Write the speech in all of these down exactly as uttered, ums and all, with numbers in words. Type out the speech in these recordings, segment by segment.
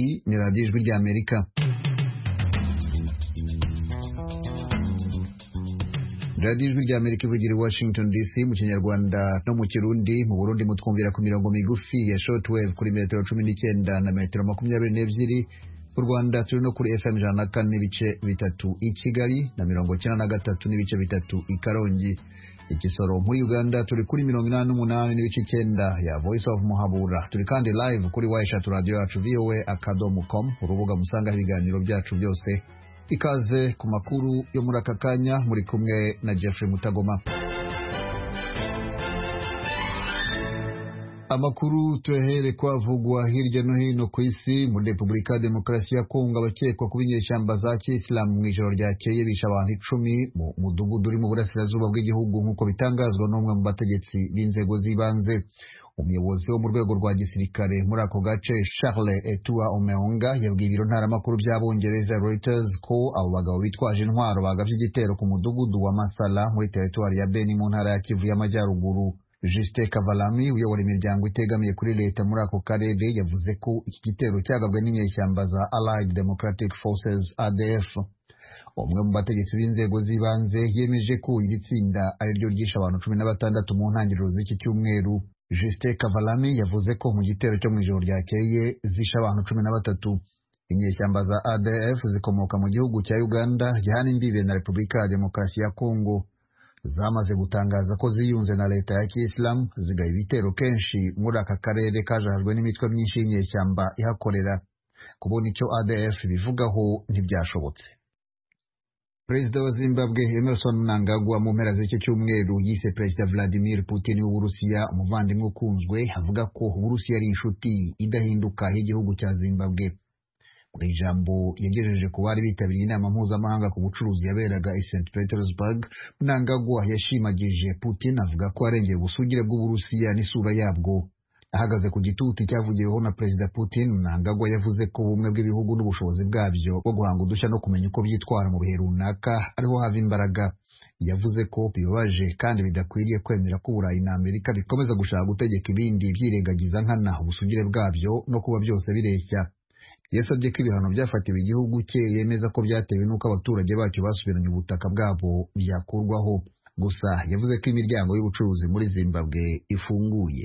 ni radiyo ijwi ry'Amerika. radiyo ijwi ry'Amerika ivugira i Washington D C mu Kinyarwanda no mu Kirundi. Mu Burundi mutwumvira ku mirongo migufi ya shortwave kuri metero cumi n'icyenda na metero makumyabiri n'ebyiri. Mu Rwanda turi no kuri F M ijana na kane n'ibice bitatu i Kigali na mirongo icyenda na gatatu n'ibice bitatu i Karongi. Igisoro muri Uganda turi kuri mirongo inani n'umunani n'ibice icyenda ya Voice of Muhabura. Turi kandi live kuri Wayeshatu radio yacu V O A akadomo com, urubuga musanga ibiganiro byacu byose. Ikaze ku makuru yo muri aka kanya, muri kumwe na Jeffrey Mutagoma. Amakuru tuhere kwavugwa hirya no hino ku isi. Muri Repubulika ya Demokarasi ya Kongo abakekwa kuba inyeshyamba za Kiyisilamu mu ijoro ryakeye bishe abantu icumi mu mudugudu uri mu burasirazuba bw'igihugu nk'uko bitangazwa n'umwe mu bategetsi b'inzego z'ibanze. Umuyobozi wo mu rwego rwa gisirikare muri ako gace Charles Etua Omeonga yabwiye ibiro ntaramakuru by'Abongereza Reuters ko abo bagabo bitwaje intwaro bagavye igitero ku mudugudu wa Masala muri teritwari ya Beni mu ntara ya Kivu y'Amajyaruguru. Justin Kavalami uyobora imiryango itegamiye kuri leta muri ako karere yavuze ko iki gitero cyagabwe n'inyeshyamba za Allied Democratic Forces A D F. Umwe mu bategetsi b'inzego z'ibanze yemeje ko iri tsinda ari ryo ryishe abantu cumi na batandatu mu ntangiriro z'iki cyumweru. Justin Kavalami yavuze ko mu gitero cyo mu ijoro ryakeye zishe abantu cumi na batatu. Inyeshyamba za A D F zikomoka mu gihugu cya Uganda gihana imbibe na Repubulika ya Demokarasi ya Kongo. Zamaze gutangaza ko ziyunze na leta ya Kiyisilamu zigaye ibitero kenshi muri aka karere kajahajwe n'imitwe myinshi y'inyeshyamba ihakorera. Kubona icyo A D F bivugaho ntibyashobotse. Perezida wa Zimbabwe Emmerson Mnangagwa mu mpera z'iki cyumweru yise Perezida Vladimir Putin w'Uburusiya umuvandimwe ukunzwe, avuga ko Uburusiya ari inshuti idahinduka y'igihugu cya Zimbabwe. Mu ijambo yagejeje ku bari bitabiriye inama mpuzamahanga ku bucuruzi yaberaga i Saint Petersburg, Mnangagwa yashimagije Putin avuga ko arengeye ubusugire bw'Uburusiya n'isura yabwo. Ahagaze ku gituti cyavugiweho na Perezida Putin, Mnangagwa yavuze ko ubumwe bw'ibihugu n'ubushobozi bwabyo bwo guhanga udushya no kumenya uko byitwara mu bihe runaka ariho hava imbaraga. Yavuze ko bibabaje kandi bidakwiriye kwemera ko Uburayi na Amerika bikomeza gushaka gutegeka ibindi byirengagiza nkana ubusugire bwabyo no kuba byose bireshya. Yasabye ko ibihano byafatiwe igihugu cye yemeza ko byatewe n'uko abaturage bacyo basubiranye ubutaka bwabo byakurwaho. Gusa yavuze ko imiryango y'ubucuruzi muri Zimbabwe ifunguye.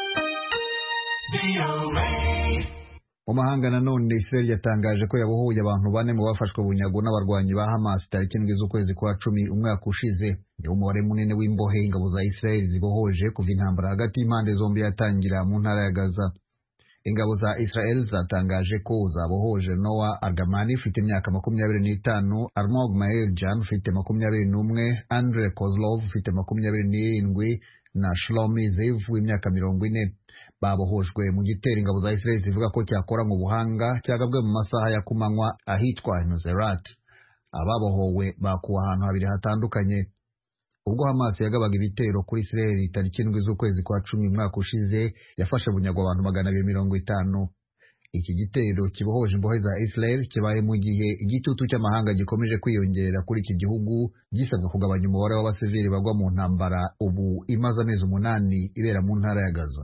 Mu mahanga nanone, Israel yatangaje ko yabohoye abantu bane mu bafashwe bunyago n'abarwanyi ba Hamas tariki indwi z'ukwezi kwa cumi umwaka ushize. Ni umubare munini w'imbohe ingabo za Israel zibohoje kuva intambara hagati y'impande zombi yatangira mu ntara ya Gaza. Ingabo za Israel zatangaje ko zabohoje Noah Argamani ufite imyaka makumyabiri n'itanu, Armog Mael Jan ufite makumyabiri n'umwe, Andre Kozlov ufite makumyabiri n'irindwi na Shlomi Zev w'imyaka mirongo ine. Babohojwe mu gitero ingabo za Israel zivuga ko cyakora mu buhanga cyagabwe mu masaha ya kumanywa ahitwa Nuzerat. Ababohowe bakuwe ahantu habiri hatandukanye. Ubwo Hamas yagabaga ibitero kuri Israel tariki indwi z'ukwezi kwa cumi umwaka ushize, yafashe bunyago abantu magana abiri mirongo itanu. Iki gitero kibohoje imbohe za Israel kibaye mu gihe igitutu cy'amahanga gikomeje kwiyongera kuri iki gihugu gisabwa kugabanya umubare w'abasivili bagwa mu ntambara ubu imaze amezi umunani ibera mu ntara ya Gaza.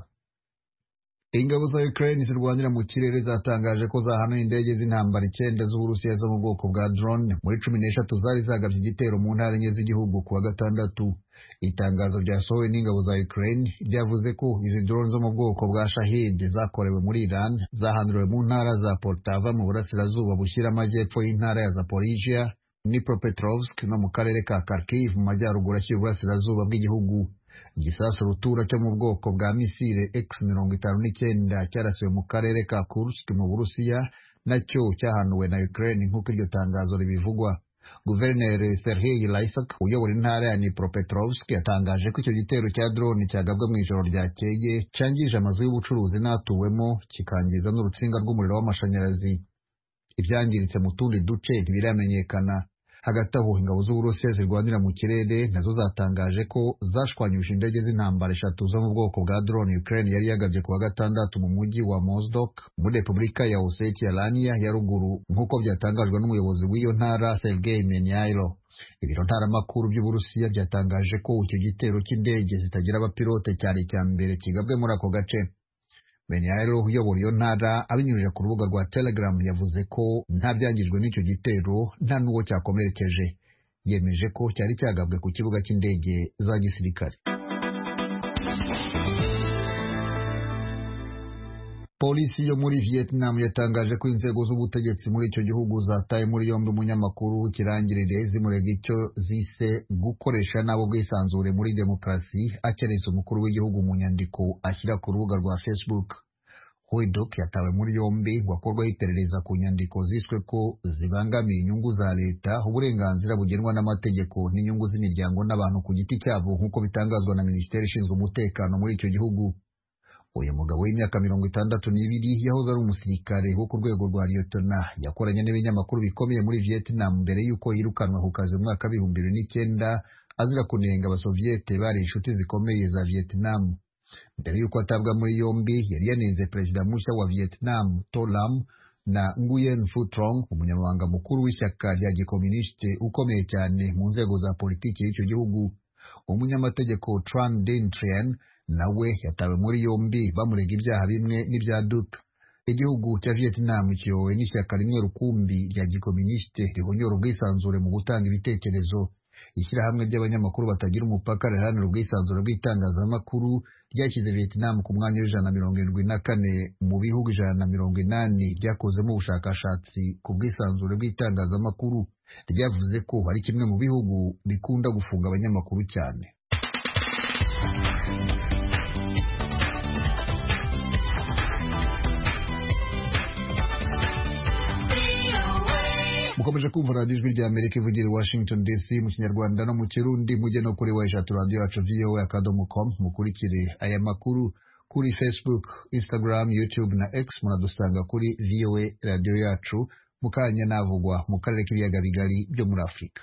Ingabo za Ukraine zirwanira mu kirere zatangaje ko zahanuye indege z'intambara icyenda z'Uburusiya zo mu bwoko bwa drone muri cumi n'eshatu zari zagabye igitero mu ntara enye z'igihugu kuwa gatandatu. Itangazo ryasohowe n'ingabo za Ukraine ryavuze ko izi drone zo mu bwoko bwa Shahid zakorewe muri Iran zahanuriwe mu ntara za Poltava mu burasirazuba bushyira amajyepfo y'intara ya Zaporizhia, Dnipropetrovsk no mu karere ka Kharkiv mu majyaruguru ashyira uburasirazuba bw'igihugu. Igisasu rutura cyo mu bwoko bwa misile X mirongo itanu n'icyenda cyarasiwe mu karere ka Kursk mu Burusiya nacyo cyahanuwe na Ukraine nk'uko iryo tangazo ribivugwa. Guverineri Serhiy Lysak uyobora intara ya Dnipropetrovsk yatangaje ko icyo gitero cya drone cyagabwe mu ijoro ryakeye cyangije amazu y'ubucuruzi n'atuwemo kikangiza n'urutsinga rw'umuriro w'amashanyarazi. Ibyangiritse mu tundi duce ntibiramenyekana. Hagati aho ingabo z'Uburusiya zirwanira mu kirere nazo zatangaje ko zashwanyuje indege z'intambara eshatu zo mu bwoko bwa drone Ukraine yari yagabye kuwa gatandatu mu mujyi wa Mozdok muri Repubulika ya Ossetia-Lania ya ruguru nk'uko byatangajwe n'umuyobozi w'iyo ntara Sergei Menyailo. Ibiro ntaramakuru by'Uburusiya byatangaje ko icyo gitero cy'indege zitagira abapilote cyari icya mbere kigabwe muri ako gace. Benyarero uyobora iyo ntara abinyujije ku rubuga rwa Telegram yavuze ko nta byangijwe n'icyo gitero nta n'uwo cyakomerekeje. Yemeje ko cyari cyagabwe ku kibuga cy'indege za gisirikare. Polisi yo muri Vietnam yatangaje ko inzego z'ubutegetsi muri icyo gihugu zataye muri yombi umunyamakuru w'ikirangirire zimurega icyo zise gukoresha nabo bwisanzure muri demokarasi, akereza umukuru w'igihugu mu nyandiko ashyira ku rubuga rwa Facebook. Hoidok yatawe muri yombi wakorwaho iperereza ku nyandiko ziswe ko zibangamiye inyungu za leta, uburenganzira bugenwa n'amategeko n'inyungu z'imiryango n'abantu ku giti cyabo nk'uko bitangazwa na Minisiteri ishinzwe umutekano muri icyo gihugu. Uyu mugabo w'imyaka mirongo itandatu n'ibiri yahoze ari umusirikare wo ku rwego rwa Liyetona, yakoranye n'ibinyamakuru bikomeye muri Vietnam mbere y'uko yirukanwa ku kazi mu mwaka w'ibihumbi bibiri n'icyenda azira kunenga abasoviyete bari inshuti zikomeye za Vietnam. Mbere y'uko atabwa muri yombi yari yanenze perezida mushya wa Vietnam To Lam na Nguyen Phu Trong, umunyamabanga mukuru w'ishyaka rya gikomunisite ukomeye cyane mu nzego za politiki y'icyo gihugu. Umunyamategeko Tran Dinh Trien nawe yatawe muri yombi bamurega ibyaha bimwe n'ibya Duc. Igihugu cya Vietnam kiyobowe n'ishyaka rimwe rukumbi rya gikomunisite rihonyora ubwisanzure mu gutanga ibitekerezo. Ishyirahamwe ry'abanyamakuru batagira umupaka riharanira ubwisanzure bw'itangazamakuru ryashyize Vietnam ku mwanya w'ijana na mirongo irindwi na kane mu bihugu ijana na mirongo inani ryakozemo ubushakashatsi ku bwisanzure bw'itangazamakuru. Ryavuze ko ari kimwe mu bihugu bikunda gufunga abanyamakuru cyane. Mukomeje kumva radiyo ijwi rya Amerika ivugira i Washington D C mu Kinyarwanda no mu Kirundi. Mujye no kuri wa eshatu radiyo yacu V O A akadomo com mukurikire aya makuru kuri Facebook, Instagram, YouTube na X. Muradusanga kuri V O A radiyo yacu. Mukanya navugwa mu karere k'ibiyaga bigari byo muri Afurika.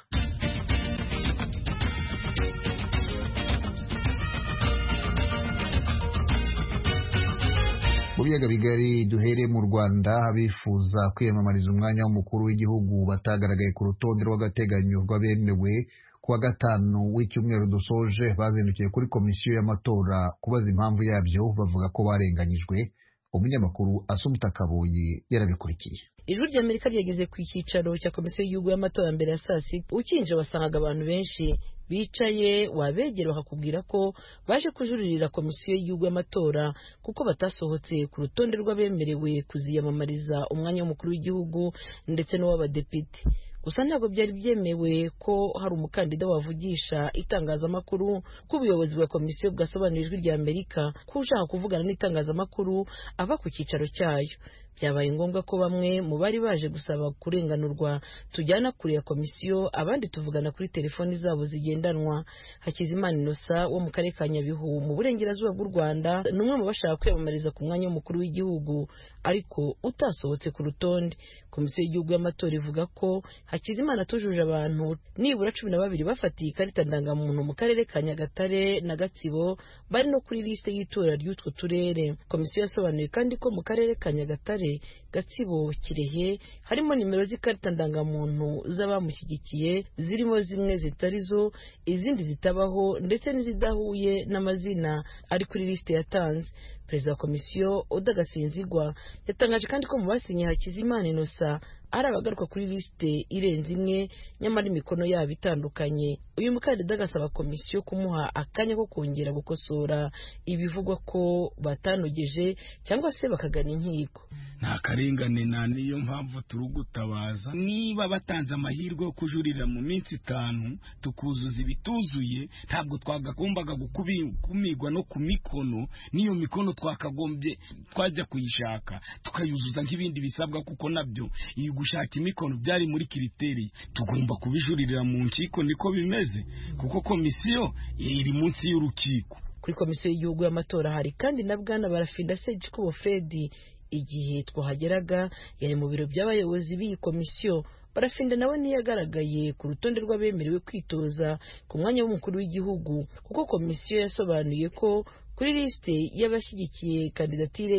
Mu biyaga bigari duhere mu Rwanda, abifuza kwiyamamariza umwanya w'umukuru w'igihugu batagaragaye ku rutonde rw'agateganyo rw'abemewe kuwa gatanu w'icyumweru dusoje bazindukiye kuri komisiyo y'amatora kubaza impamvu yabyo, bavuga ko barenganyijwe. Umunyamakuru Asumta Kaboyi yarabikurikiye. Ijwi ry'Amerika ryageze ku cyicaro cya komisiyo y'igihugu y'amatora mbere ya saa sita. Ukinje wasangaga abantu benshi bicaye, wabegera bakakubwira ko baje kujuririra komisiyo y'igihugu y'amatora kuko batasohotse ku rutonde rw'abemerewe kuziyamamariza umwanya w'umukuru w'igihugu ndetse n'uw'abadepite. Gusa ntabwo byari byemewe ko hari umukandida wavugisha itangazamakuru, ko ubuyobozi bwa komisiyo bwasobanurira Ijwi ry'Amerika ko ushaka kuvugana n'itangazamakuru ava ku cyicaro cyayo. Byabaye ngombwa ko bamwe mu bari baje gusaba kurenganurwa tujyana kure ya komisiyo, abandi tuvugana kuri telefoni zabo zigendanwa. Hakizimana Innocent wo mu karere ka Nyabihu mu burengerazuba bw'u Rwanda ni umwe mu bashaka kwiyamamariza ku mwanya w'umukuru w'igihugu ariko utasohotse ku rutonde. Komisiyo y'igihugu y'amatora ivuga ko Hakizimana atujuje abantu nibura cumi na babiri bafatiye ikarita ndangamuntu mu karere ka Nyagatare na Gatsibo bari no kuri liste y'itora ry'utwo turere. Komisiyo yasobanuye kandi ko mu karere ka Nyagatare, Gatsibo, Kirehe harimo nimero z'ikarita ndangamuntu z'abamushyigikiye zirimo zimwe zitari zo, izindi zitabaho ndetse n'izidahuye n'amazina ari kuri liste yatanze. Perezida wa komisiyo Oda Gasinzigwa yatangaje kandi ko mu basinye Hakizimana Innocent ari abagaruka kuri liste irenze imwe, nyamara imikono yabo itandukanye. Uyu mukandida agasaba komisiyo kumuha akanya ko kongera gukosora ibivugwa ko batanogeje cyangwa se bakagana inkiko. Nta karengane, na niyo mpamvu turugutabaza. Niba batanze amahirwe yo kujurira mu minsi itanu tukuzuza ibituzuye, ntabwo twagombaga gukumigwa no ku mikono. Niyo mikono twakagombye twajya kuyishaka tukayuzuza nk'ibindi bisabwa, kuko nabyo iyo gushaka imikono byari muri kiriteri. Tugomba kubijuririra mu nkiko, niko bimeze, kuko komisiyo iri munsi y'urukiko. Kuri komisiyo y'igihugu y'amatora hari kandi na Bwana Barafinda Segikubo Fred. Igihe twahageraga yari mu biro by'abayobozi b'iyi komisiyo. Barafinda nawe ntiyagaragaye ku rutonde rw'abemerewe kwitoza ku mwanya w'umukuru w'igihugu kuko komisiyo yasobanuye ko kuri liste y'abashyigikiye kandidatire ye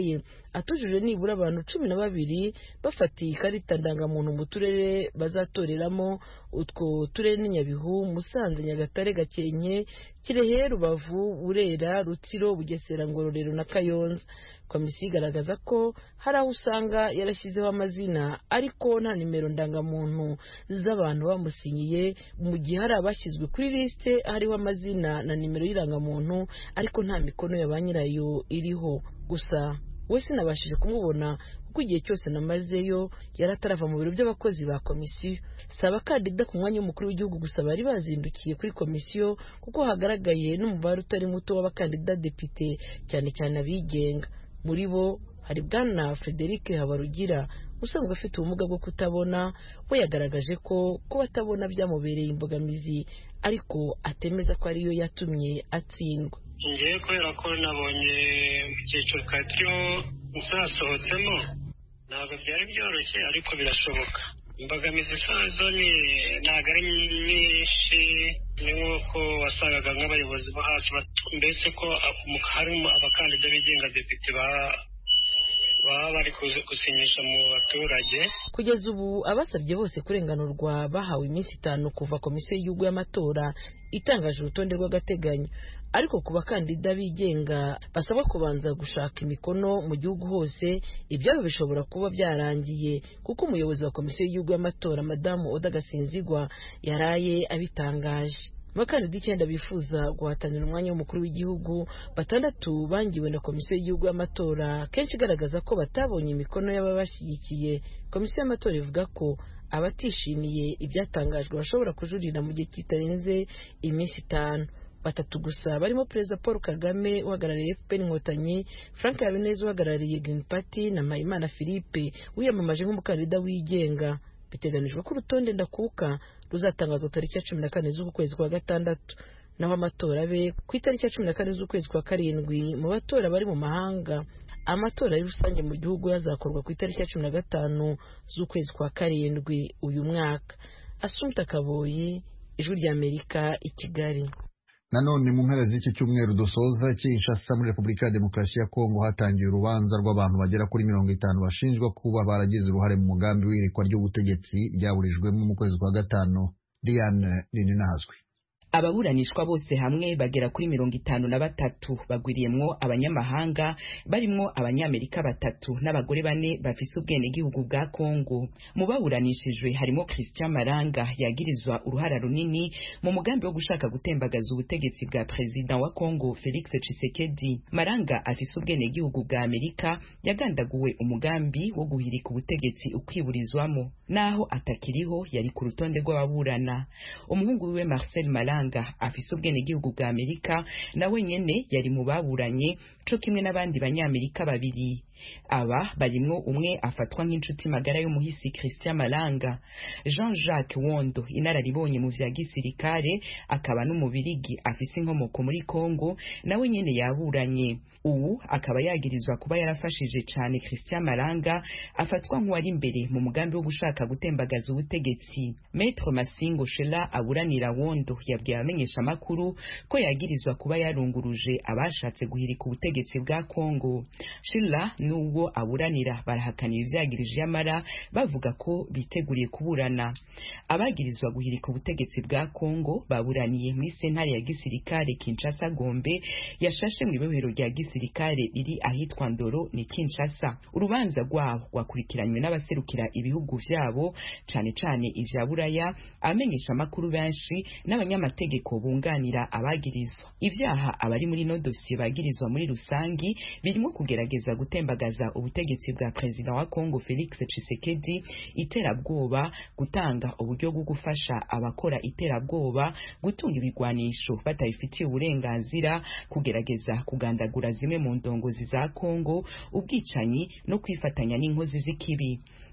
atujuje nibura abantu cumi na babiri bafatiye ikarita ndangamuntu mu turere bazatoreramo. Utwo turere ni Nyabihu, Musanze, Nyagatare, Gakenke, Kirehe, Rubavu, Burera, Rutsiro, Bugesera, Ngororero na Kayonza. Komisiyo igaragaza ko hari aho usanga yarashyizeho amazina ariko nta nimero ndangamuntu z'abantu bamusinyiye, mu gihe hari abashyizwe kuri lisite hariho amazina na nimero y'irangamuntu ariko nta mikono ya ba nyirayo iriho. Gusa we sinabashije kumubona kuko igihe cyose namazeyo yari atarava mu biro by'abakozi ba komisiyo. Si abakandida ku mwanya w'umukuru w'igihugu gusa bari bazindukiye kuri komisiyo kuko hagaragaye n'umubare utari muto w'abakandida depite, cyane cyane abigenga. Muri bo hari bwana Frederic Habarugira usanzwe afite ubumuga bwo kutabona. We yagaragaje ko kuba atabona byamubereye imbogamizi ariko atemeza ko ariyo yatumye atsindwa. Ngiye kubera ko nabonye mu cyiciro twari turimo nsasohotsemo ntabwo byari byoroshye ariko birashoboka. Imbogamizi zazo ni ntabwo ari nyinshi, ni nk'uko wasangaga nk'abayobozi bo hasi mbese ko harimo abakandida bigenga depite baba bari gusinyisha mu baturage. Kugeza ubu abasabye bose kurenganurwa bahawe iminsi itanu kuva komisiyo y'igihugu y'amatora itangaje urutonde rw'agateganyo, ariko ku bakandida bigenga basabwa kubanza gushaka imikono mu gihugu hose. Ibyo bishobora kuba byarangiye kuko umuyobozi wa komisiyo y'igihugu y'amatora madamu Oda Gasinzigwa yaraye abitangaje. Abakandida icyenda bifuza guhatanira umwanya w'umukuru w'igihugu, batandatu bangiwe na komisiyo y'igihugu y'amatora, kenshi igaragaza ko batabonye imikono y'ababashyigikiye. Komisiyo y'amatora ivuga ko abatishimiye ibyatangajwe bashobora kujurira mu gihe kitarenze iminsi itanu. Batatu gusa barimo Perezida Paul Kagame uhagarariye F P R Inkotanyi, Frank Habineza uhagarariye Green Party na Mpayimana Philippe wiyamamaje nk'umukandida wigenga. Biteganijwe ko urutonde ndakuka ruzatangazwa tariki ya cumi na kane z'uku kwezi kwa gatandatu, naho amatora abe ku itariki ya cumi na kane z'ukwezi kwa karindwi. Mu batora bari mu mahanga, amatora rusange mu gihugu yazakorwa ku itariki ya cumi na gatanu z'ukwezi kwa karindwi uyu mwaka. Assumpta Kaboyi, Ijwi ry'Amerika, i Kigali. Nanone mu mpera z'iki cyumweru dusoza Kinshasa muri Repubulika ya Demokarasi ya Kongo hatangiye urubanza rw'abantu bagera kuri mirongo itanu bashinjwa kuba baragize uruhare mu mugambi w'irikwa ry'ubutegetsi ryaburijwemo mu kwezi kwa gatanu. Diane Ninahazwe. Ababuranishwa bose hamwe bagera kuri mirongo itanu na batatu, bagwiriyemwo abanyamahanga barimwo abanyamerika batatu n'abagore bane bafise ubwenegihugu bwa Kongo. Mu baburanishijwe harimo Christian Malanga yagirizwa uruhara runini mu mugambi wo gushaka gutembagaza ubutegetsi bwa President wa Kongo Felix Tshisekedi. Malanga afise ubwenegihugu bwa Amerika yagandaguwe umugambi wo guhirika ubutegetsi ukwiburizwamo, naho atakiriho yari ku rutonde rw'ababurana. Umuhungu wiwe Marcel Malanga afise ubwenegihugu bwa Amerika nawe nyene yari mu baburanye co kimwe n'abandi banyamerika babiri. Aba barimwo umwe afatwa nk'inshuti magara y'umuhisi Christian Malanga. Jean-Jacques Wondo inararibonye mu vya gisirikare akaba n'umubirigi afise inkomoko muri Kongo nawe nyene yaburanye. Ubu akaba yagirizwa kuba yarafashije cane Christian Malanga afatwa nk'uwari imbere mu mugambi wo gushaka gutembagaza ubutegetsi. Maître Masingo Shela aburanira Wondo yabwiye abamenyesha makuru ko yagirizwa kuba yarunguruje abashatse guhirika ubutegetsi bwa Kongo. Shela nubwo aburanira barahakanira ivyagirije yamara bavuga ko biteguriye kuburana. Abagirizwa guhirika ubutegetsi bwa Kongo baburaniye muri sentare ya gisirikare Kinshasa Gombe yashashe mu ibohero rya gisirikare riri ahitwa Ndoro ni Kinshasa. Urubanza rwabo rwakurikiranywe n'abaserukira ibihugu vyabo cane cane ivya Buraya, amenyesha makuru benshi n'abanyamategeko bunganira abagirizwa. Ivyaha abari muri no dossier bagirizwa muri rusangi birimo kugerageza gutembagaza ubutegetsi bwa President wa Kongo Felix Tshisekedi, iterabwoba, gutanga uburyo bwo gufasha abakora iterabwoba, gutunga ibigwanisho batayifitiye uburenganzira, kugerageza kugandagura zimwe mu ndongozi za Kongo, ubwicanyi no kwifatanya n'inkozi z'ikibi.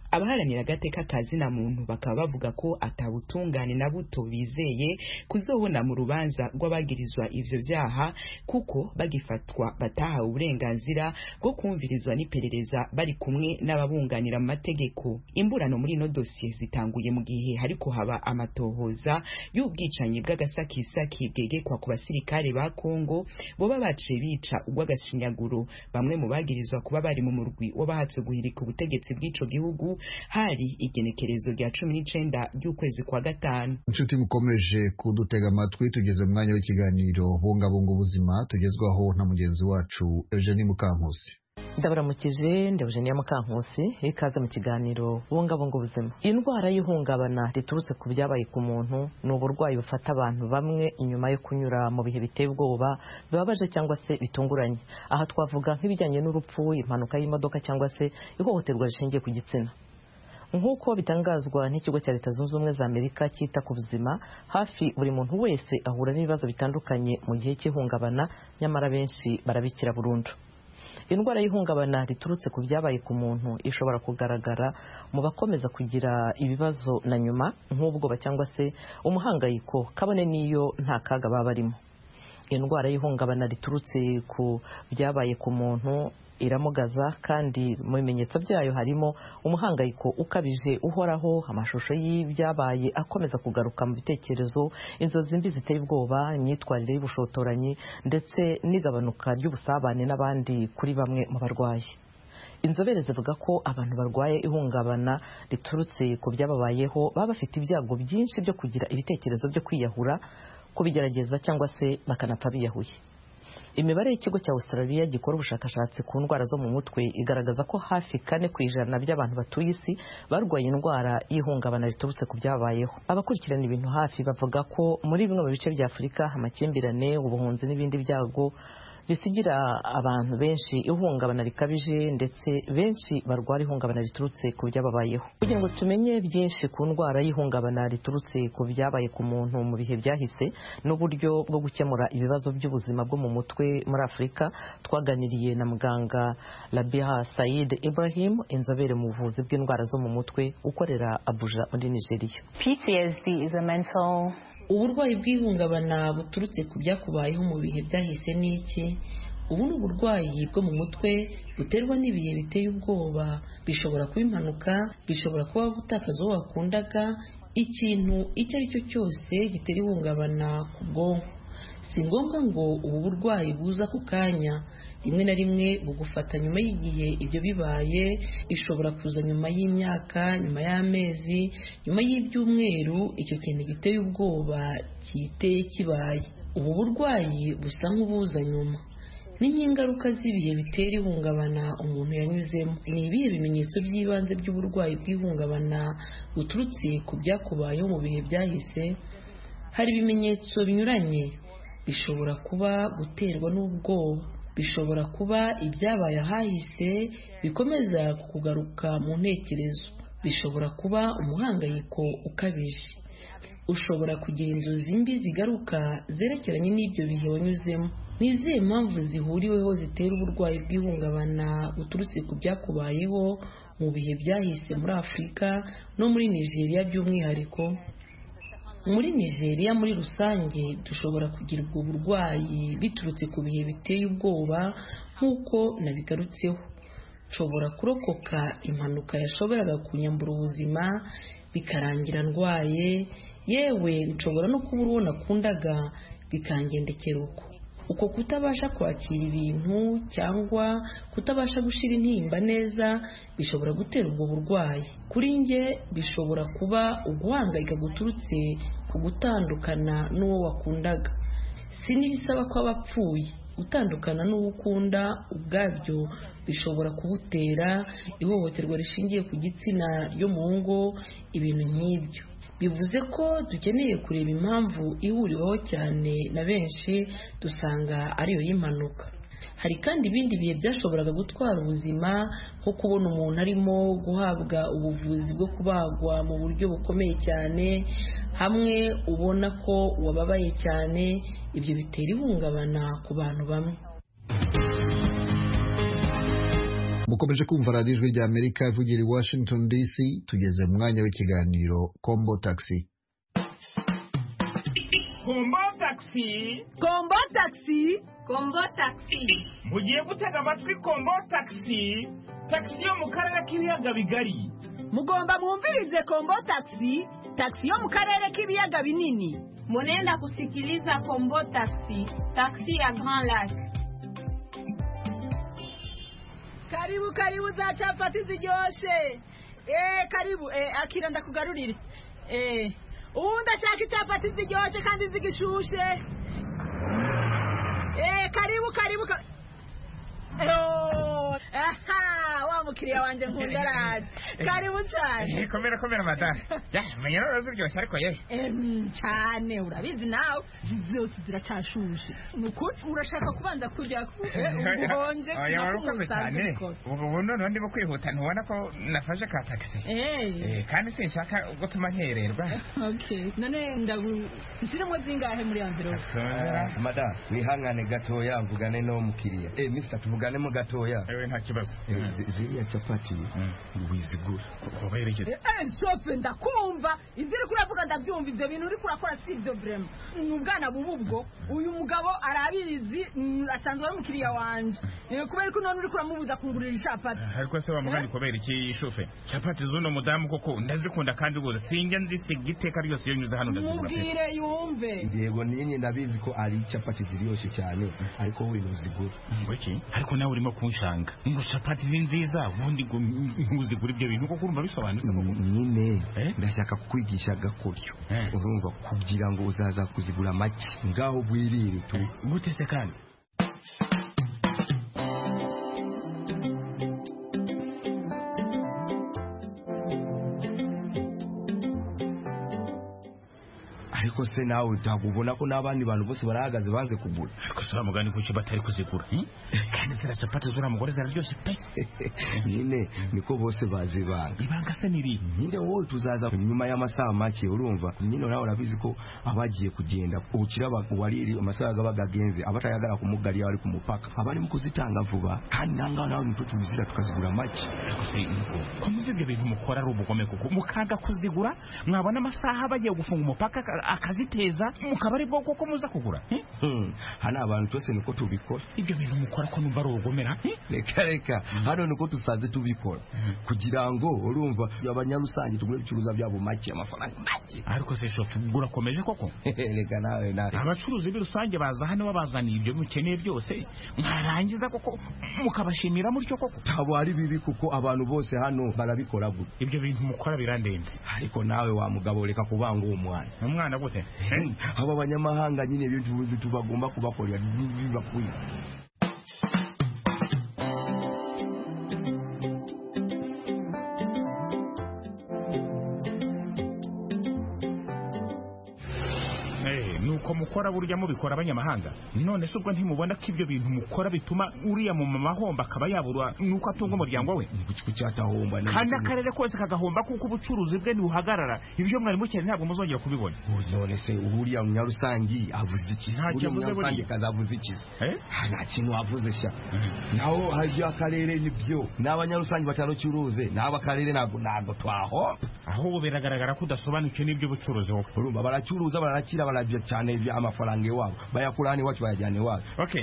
abaharanira agateka kazina muntu bakaba bavuga ko atabutungane na buto bizeye kuzobona mu rubanza rw'abagirizwa ivyo vyaha kuko bagifatwa batahawe uburenganzira bwo kumvirizwa n'iperereza bari kumwe n'ababunganira mu mategeko. Imburano muri ino dosiye zitanguye mu gihe hariko haba amatohoza y'ubwicanyi bw'agasakisaki bwegekwa ku basirikare ba Kongo boba baciye bica ugw'agashinyaguro bamwe mu bagirizwa kuba bari mu murwi w'abahatse guhirika ubutegetsi bw'ico gihugu hari igenekerezo rya cumi n'icenda ry'ukwezi kwa gatanu. Inshuti mukomeje kudutega amatwi, tugeze mu mwanya w'ikiganiro bungabunga ubuzima tugezwaho na mugenzi wacu Eugenie Mukankusi. Ndabaramukije ndi Eugenie Mukankusi, ikaze mu kiganiro bungabunga ubuzima. Indwara y'ihungabana riturutse ku byabaye ku muntu ni uburwayi bufata abantu bamwe inyuma yo kunyura mu bihe biteye ubwoba bibabaje cyangwa se bitunguranye. Aha twavuga nk'ibijyanye n'urupfu, impanuka y'imodoka cyangwa se ihohoterwa rishingiye ku gitsina. Nk'uko bitangazwa n'ikigo cya Leta Zunze Ubumwe za Amerika cyita ku buzima, hafi buri muntu wese ahura n'ibibazo bitandukanye mu gihe cy'ihungabana, nyamara benshi barabikira burundu. Indwara y'ihungabana riturutse ku byabaye ku muntu ishobora kugaragara mu bakomeza kugira ibibazo na nyuma nk'ubwoba cyangwa se umuhangayiko kabone n'iyo nta kaga baba barimo. Indwara y'ihungabana riturutse ku byabaye ku muntu iramugaza kandi mu bimenyetso byayo harimo umuhangayiko ukabije uhoraho, amashusho y'ibyabaye akomeza kugaruka mu bitekerezo, inzozi mbi ziteye ubwoba, imyitwarire y'ubushotoranyi ndetse n'igabanuka ry'ubusabane n'abandi kuri bamwe mu barwayi. Inzobere zivuga ko abantu barwaye ihungabana riturutse ku byababayeho baba bafite ibyago byinshi byo kugira ibitekerezo byo kwiyahura, kubigerageza cyangwa se bakanapfa biyahuye. Imibare y'ikigo cya Australia gikora ubushakashatsi ku ndwara zo mu mutwe igaragaza ko hafi kane ku ijana by'abantu batuye isi barwaye indwara y'ihungabana riturutse ku byabayeho. Abakurikirana ibintu hafi bavuga ko muri bimwe mu bice bya Afurika amakimbirane, ubuhunzi n'ibindi byago bisigira abantu benshi ihungabana rikabije ndetse benshi barwara ihungabana riturutse ku byababayeho. Kugira ngo tumenye byinshi ku ndwara y'ihungabana riturutse ku byabaye ku muntu mu bihe byahise n'uburyo bwo gukemura ibibazo by'ubuzima bwo mu mutwe muri Afurika, twaganiriye na muganga Rabia Said Ibrahim, inzobere mu buvuzi bw'indwara zo mu mutwe ukorera Abuja muri Nigeria. P T S D is a mental Uburwayi bw'ihungabana buturutse ku byakubayeho mu bihe byahise n'iki? Ubu ni uburwayi bwo mu mutwe buterwa n'ibihe biteye ubwoba, bishobora kuba impanuka, bishobora kuba gutakaza uwo wakundaga, ikintu icyo ari cyo cyose gitera ihungabana ku bwonko. Si ngombwa ngo ubu burwayi buza ku kanya, rimwe na rimwe bugufata nyuma y'igihe ibyo bibaye, ishobora kuza nyuma y'imyaka, nyuma y'amezi, nyuma y'ibyumweru icyo kintu giteye ubwoba kiteye kibaye. Ubu burwayi busa nk'ubuza nyuma. Ni nk'ingaruka z'ibihe bitera ihungabana umuntu yanyuzemo. Ni ibihe bimenyetso by'ibanze by'uburwayi bw'ihungabana buturutse ku byakubayeho mu bihe byahise? Hari ibimenyetso binyuranye. Bishobora kuba guterwa n'ubwoba, bishobora kuba ibyabaye ahahise bikomeza kugaruka mu ntekerezo, bishobora kuba umuhangayiko ukabije, ushobora kugira inzozi mbi zigaruka zerekeranye n'ibyo bihe wanyuzemo. Ni izihe mpamvu zihuriweho zitera uburwayi bw'ihungabana buturutse ku byakubayeho mu bihe byahise muri Afurika no muri Nigeria by'umwihariko? Muri Nigeria muri rusange dushobora kugira ubwo burwayi biturutse ku bihe biteye ubwoba nk'uko nabigarutseho. Nshobora kurokoka impanuka yashoboraga kunyambura ubuzima bikarangira ndwaye, yewe nshobora no kubura uwo nakundaga bikangendekera uko. Uko kutabasha kwakira ibintu cyangwa kutabasha gushira intimba neza bishobora gutera ubwo burwayi. Kuri nge bishobora kuba uguhangayika guturutse ku gutandukana n'uwo wakundaga. Si n'ibisaba ko abapfuye, gutandukana n'uwo ukunda ubwabyo bishobora kubutera ihohoterwa rishingiye ku gitsina ryo mu ngo, ibintu nk'ibyo. Bivuze ko dukeneye kureba impamvu ihuriweho cyane na benshi dusanga ariyo y'impanuka. Hari kandi ibindi bihe byashoboraga gutwara ubuzima, nko kubona umuntu arimo guhabwa ubuvuzi bwo kubagwa mu buryo bukomeye cyane, hamwe ubona ko wababaye cyane. Ibyo bitera ihungabana ku bantu bamwe. mukomeje kumva radiyo ijwi rya Amerika ivugira i Washington D C. Tugeze mu mwanya w'ikiganiro Kombo Taxi. Kombo Taxi, Kombo Taxi, Kombo Taxi. mugiye gutega amatwi Kombo Taxi, taxi yo mu karere k'ibiyaga bigari. mugomba mwumvirize Kombo Taxi, taxi yo mu karere k'ibiyaga binini. Munenda kusikiliza Kombo Taxi, taxi ya Grand Lac. Karibu karibu za chapati ziryoshe. Eh karibu eh akira ndakugarurire. Eh uunda shaka chapati ziryoshe kandi zigishushe. Eh karibu karibu ka... Oh, aha, wa mukiriya wanje nkunda raje. Karibu cyane. Eh komera komera madame. Ya manyero roziryoshye ariko ye. Em cyane urabizi nawe zose ziracashushe. Nuko urashaka kubanza kujya ku ubonje. Oya warukoze cyane. Ubu none ndimo kwihuta ntubona ko nafashe ka taxi. Eh. Eh kandi sinshaka gutuma ntererwa. Okay. None ndagu ishiremo zingahe muri envelope? Madame, wihangane gatoya mvugane no mukiriya. Eh mister tuvugane mu gatoya. Ewe nta kibazo. Ziriya chapati wizigura. Kuberekeza. Eh sofe ndakumva. Iziri kuravuga ndabyumva ibyo bintu uri kurakora si byo vraiment. Nubwana bububwo uyu mugabo arabizi asanzwe ari mukiriya wanje. Kubera ko none uri kuramubuza kungurira ichapati. Ariko se bamugani kubera iki shofe? Chapati zuno mudamu koko ndazikunda kandi buza sinjya nzisiga iteka ryose iyo nyuze hano ndazigura. Mubwire yumve. Yego ninyi ndabizi ko ari chapati ziryoshye cyane ariko wowe ntuzigura. Ngwiki ariko nawe urimo kunshanga ngo chapati ni nziza ubundi ngo ntuzigura ibyo bintu koko urumva bisobanutse koko. Nyine ndashaka kukwigisha gakoryo urumva kugira ngo uzaza kuzigura make ngaho bwirire tu gute se kandi. ariko se nawe utagubona ko nabandi bantu bose barahagaze banze kugura. Ariko sura mugani kuki batari kuzigura kandi zira chapati zura mugore zararyoshye pe. Nyine niko bose bazibanga. Ibanga se niri nyine wowe tuzaza nyuma y'amasaha make urumva. Nyine nawe urabizi ko abagiye kugenda ukira bakuwariri amasaha gabagagenze abatayagara kumugari ari ku mupaka abari mu kuzitanga vuba kandi nanga nawe nitwe tuzira tukazigura make. Ariko se niko ko muzibye bintu mukora ari ubugome kuko mukaga kuzigura mwabona amasaha bagiye gufunga umupaka akaziteza mukabari bwo koko muza kugura. Hana abantu twese niko tubikora. Ibyo bintu mukora ko numva ari ubugomera. Reka reka hano niko tusanze tubikora kugira ngo urumva abanyarusange tugure bicuruza byabo make amafaranga make. Ariko se shofu gurakomeje koko. Reka nawe nawe abacuruzi birusange baza hano babazaniye ibyo mukeneye byose mwarangiza koko mukabashimira muri cyo koko. Tabo ari bibi kuko abantu bose hano barabikora gute. Ibyo bintu mukora birandenze. Ariko nawe wa mugabo reka kubanga uwo mwana. Umwana gute? Aba banyamahanga nyine ibyo tubagomba kubakorera bibakwiye. Nuko mukora burya mubikora abanyamahanga none se ubwo ntimubona ko ibyo bintu mukora bituma uriya mu mahomba akaba yabura nuko atunga umuryango we guciko cyatahomba kandi akarere kose kagahomba kuko ubucuruzi bwe nibuhagarara ibyo mwari mukene ntabwo muzongera kubibona. None se uriya munyarusangi avuze iki? Uriya munyarusangi kazavuze iki? Nta kintu avuze sha. Naho haje akarere nibyo n'abanyarusangi batano cyuruze n'aba akarere ntabwo ntabwo twaho aho biragaragara ko udasobanukiwe n'ibyo bucuruzi ho. Urumva baracuruza barakira barabya cyane ibya amafaranga yabo bayakurani wacu bayajyane wabo. Okay.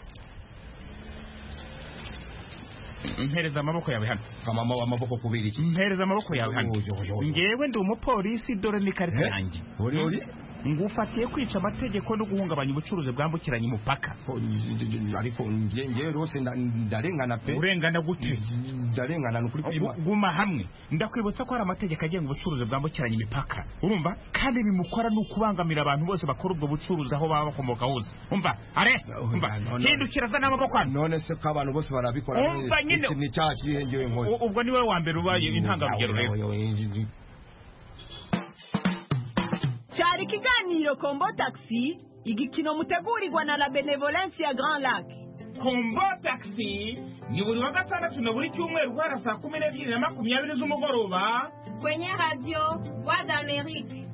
Mpereza amaboko yawe hano. Kamama wa maboko kubiri iki? Mpereza amaboko yawe hano. Ngewe ndi umupolisi dore ni karita yanjye. Uri uri? Ngufatiye kwica amategeko no guhungabanya ubucuruzi bwambukiranya umupaka. Ariko ngewe rwose ndarengana pe. Urengana gute? Ndarengana nukuri kwima. Guma hamwe. Ndakwibutsa ko hari amategeko agenga ubucuruzi bwambukiranya imipaka. Urumva? Kandi bimukora no kubangamira abantu bose bakora ubwo bucuruzi aho baba bakomoka hose. Umva? Are? Umva? Hindukira za n'amaboko hano. None se ko abantu bose barabikora. Umva nyine. Ni cyacu yengewe nkoze. Ubwo niwe wa mbere ubaye intangarugero rero. Cyari kiganiro Kombo Taxi igikino mutegurirwa na la Benevolence ya Grand Lac. Kombo Taxi ni buri wa gatandatu na buri cyumweru guhera saa kumi n'ebyiri na makumyabiri z'umugoroba kwenye radio Voix d'Amérique.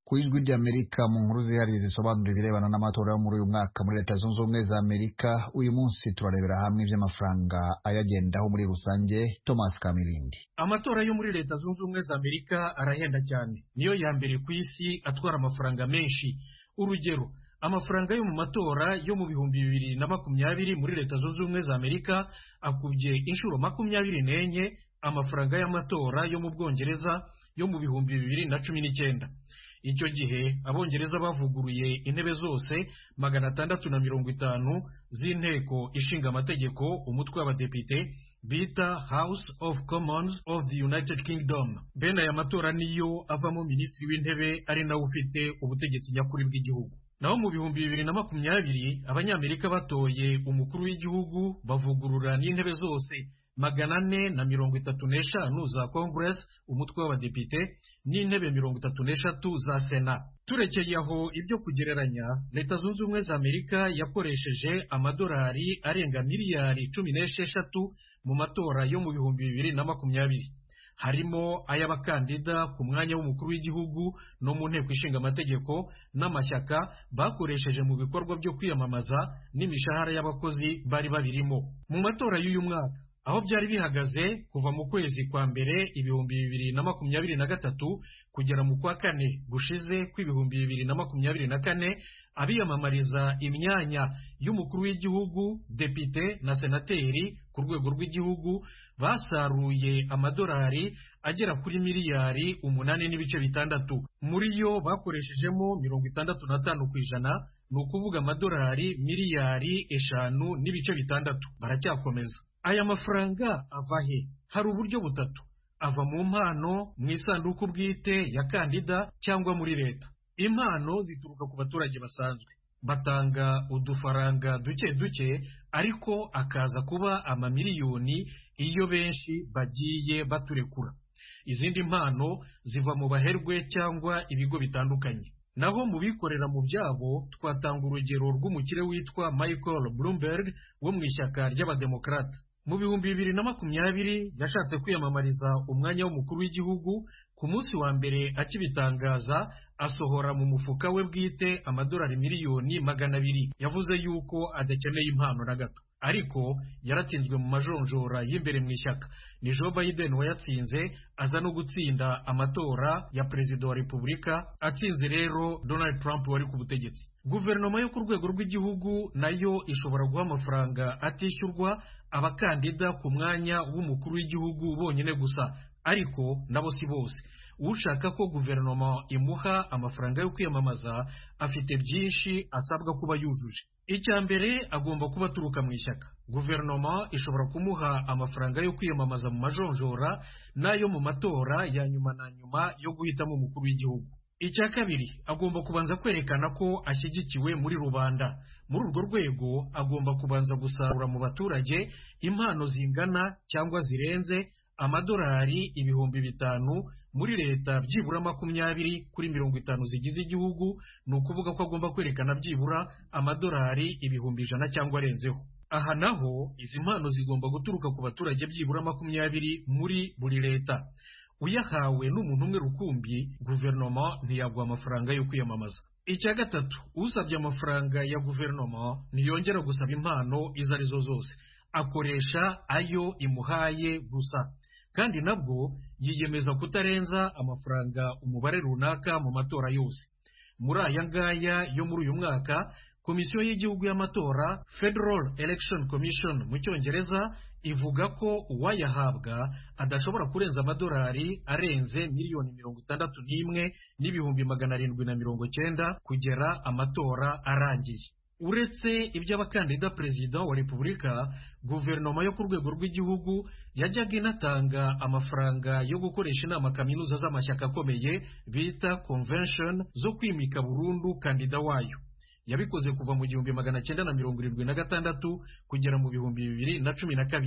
ku ijwi ry'Amerika mu nkuru zihariye zisobanura ibirebana n'amatora yo muri uyu mwaka muri Leta Zunze Ubumwe za Amerika. Uyu munsi turarebera hamwe iby'amafaranga ayagendaho muri rusange. Thomas Kamilindi. Amatora yo muri Leta Zunze Ubumwe za Amerika arahenda cyane, niyo ya mbere ku isi atwara amafaranga menshi. Urugero, amafaranga yo mu matora yo mu bihumbi bibiri na makumyabiri muri Leta Zunze Ubumwe za Amerika akubye inshuro makumyabiri n'enye amafaranga y'amatora yo mu Bwongereza yo mu bihumbi bibiri na cumi n'icyenda. Icyo gihe abongereza bavuguruye intebe zose magana atandatu na mirongo itanu z'inteko ishinga amategeko umutwe w'abadepite bita House of Commons of the United Kingdom. Bene aya matora niyo avamo minisitiri w'intebe ari nawe ufite ubutegetsi nyakuri bw'igihugu. Naho mu bihumbi bibiri na makumyabiri abanyamerika batoye umukuru w'igihugu bavugurura n'intebe zose magana ane na mirongo itatu n'eshanu za Congress umutwe w'abadepite n'intebe mirongo itatu n'eshatu za Sena. Turekeye aho ibyo kugereranya, Leta Zunze Ubumwe za Amerika yakoresheje amadolari arenga miliyari cumi n'esheshatu mu matora yo mu bihumbi bibiri na makumyabiri. Harimo ay'abakandida ku mwanya w'umukuru w'igihugu no mu nteko ishinga amategeko n'amashyaka bakoresheje mu bikorwa byo kwiyamamaza n'imishahara y'abakozi bari babirimo. Mu matora y'uyu mwaka aho byari bihagaze kuva mu kwezi kwa mbere ibihumbi bibiri na makumyabiri na gatatu kugera mu kwa kane gushize kw'ibihumbi bibiri na makumyabiri na kane, abiyamamariza imyanya y'umukuru w'igihugu, depite na senateri ku rwego rw'igihugu basaruye amadolari agera kuri miliyari umunani n'ibice bitandatu. Muri yo bakoreshejemo mirongo itandatu na tanu ku ijana, ni ukuvuga amadolari miliyari eshanu n'ibice bitandatu. Baracyakomeza. Aya mafaranga ava he? Hari uburyo butatu: ava mu mpano, mu isanduku bwite ya kandida cyangwa muri leta. Impano zituruka ku baturage basanzwe, batanga udufaranga duke duke, ariko akaza kuba amamiliyoni iyo benshi bagiye baturekura. Izindi mpano ziva mu baherwe cyangwa ibigo bitandukanye. Naho mu bikorera mu byabo twatanga urugero rw'umukire witwa Michael Bloomberg wo mu ishyaka ry'abademokrate. Mu bihumbi bibiri na makumyabiri yashatse kwiyamamariza umwanya w'umukuru w'igihugu. Ku munsi wa mbere akibitangaza asohora mu mufuka we bwite amadolari miliyoni magana abiri. Yavuze yuko adakeneye impano na gato, ariko yaratsinzwe mu majonjora y'imbere mu ishyaka. Ni Joe Biden wayatsinze, aza no gutsinda amatora ya perezida wa repubulika, atsinze rero Donald Trump wari ku butegetsi. Guverinoma yo ku rwego rw'igihugu nayo ishobora guha amafaranga atishyurwa abakandida ku mwanya w'umukuru w'igihugu bonyine gusa, ariko nabo si bose. Ushaka ko guverinoma imuha amafaranga yo kwiyamamaza afite byinshi asabwa kuba yujuje. Icya mbere, agomba kuba aturuka mu ishyaka. Guverinoma ishobora kumuha amafaranga yo kwiyamamaza mu majonjora n'ayo mu matora ya nyuma na nyuma yo guhitamo umukuru w'igihugu. Icya kabiri, agomba kubanza kwerekana ko ashyigikiwe muri rubanda. Muri urwo rwego agomba kubanza gusarura mu baturage impano zingana cyangwa zirenze amadolari ibihumbi bitanu muri leta, byibura makumyabiri kuri mirongo itanu zigize igihugu. Ni ukuvuga ko agomba kwerekana byibura amadolari ibihumbi ijana cyangwa arenzeho. Aha naho izi mpano zigomba guturuka ku baturage byibura makumyabiri muri buri leta. Uyahawe n'umuntu umwe rukumbi, guverinoma ntiyaguha amafaranga yo kwiyamamaza. Icya gatatu, usabye amafaranga ya guverinoma ntiyongera gusaba impano izo arizo zose, akoresha ayo imuhaye gusa, kandi nabwo yiyemeza kutarenza amafaranga umubare runaka mu matora yose. Muri aya ngaya yo muri uyu mwaka, Komisiyo y'Igihugu y'Amatora, Federal Election Commission mu Cyongereza, ivuga ko uwayahabwa adashobora kurenza amadolari arenze miliyoni mirongo itandatu n'imwe n'ibihumbi magana arindwi na mirongo cyenda kugera amatora arangiye. Uretse iby'abakandida perezida wa repubulika, guverinoma yo ku rwego rw'igihugu yajyaga inatanga amafaranga yo gukoresha inama kaminuza z'amashyaka akomeye bita convention zo kwimika burundu kandida wayo. Yabikoze kuva mu gihumbi magana cyenda na mirongo irindwi na gatandatu kugera mu bihumbi bibiri na cumi na kabiri.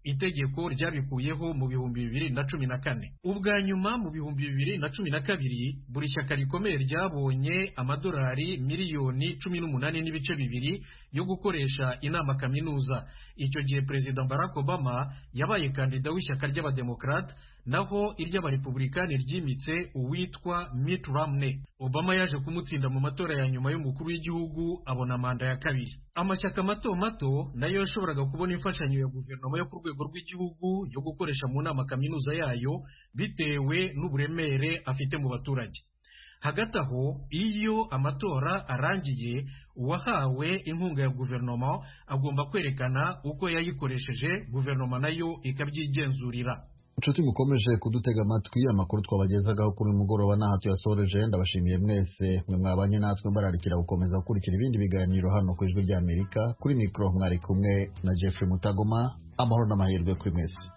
itegeko ryabikuyeho mu bihumbi bibiri na cumi na kane. Ubwa nyuma mu bihumbi bibiri na cumi na kabiri buri shyaka rikomeye ryabonye amadolari miliyoni cumi n'umunani n'ibice bibiri yo gukoresha inama kaminuza. Icyo gihe Perezida Barack Obama yabaye kandida w'ishyaka ry'abademokrate, naho iry'abarepublikani ryimitse uwitwa Mitt Romney. Obama yaje kumutsinda mu matora ya nyuma y'umukuru w'igihugu abona manda ya kabiri. Amashyaka mato mato nayo yashoboraga kubona imfashanyo ya guverinoma yo ku rwego rw'igihugu yo gukoresha mu nama kaminuza yayo bitewe n'uburemere afite mu baturage. Hagati aho, iyo amatora arangiye, uwahawe inkunga ya guverinoma agomba kwerekana uko yayikoresheje, guverinoma nayo ikabyigenzurira. Inshuti mukomeje kudutega amatwi, amakuru twabagezagaho kuri mugoroba n'aha tuyasoreje. Ndabashimiye mwese mwe mwabanye natwe, mbararikira gukomeza gukurikira ibindi biganiro hano ku Ijwi ry'Amerika. Kuri mikoro mwari kumwe na Jeffrey Mutagoma. Amahoro n'amahirwe kuri mwese.